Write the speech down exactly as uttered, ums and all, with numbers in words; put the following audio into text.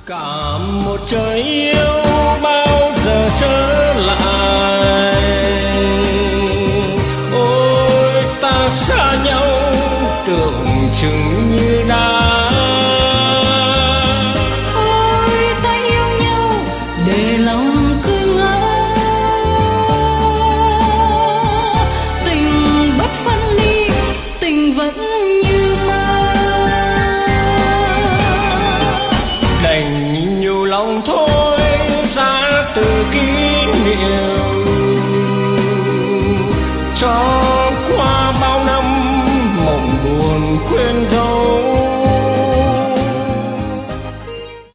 cả một trời yêu bao giờ trở lại. Ôi ta xa nhau tưởng chừng như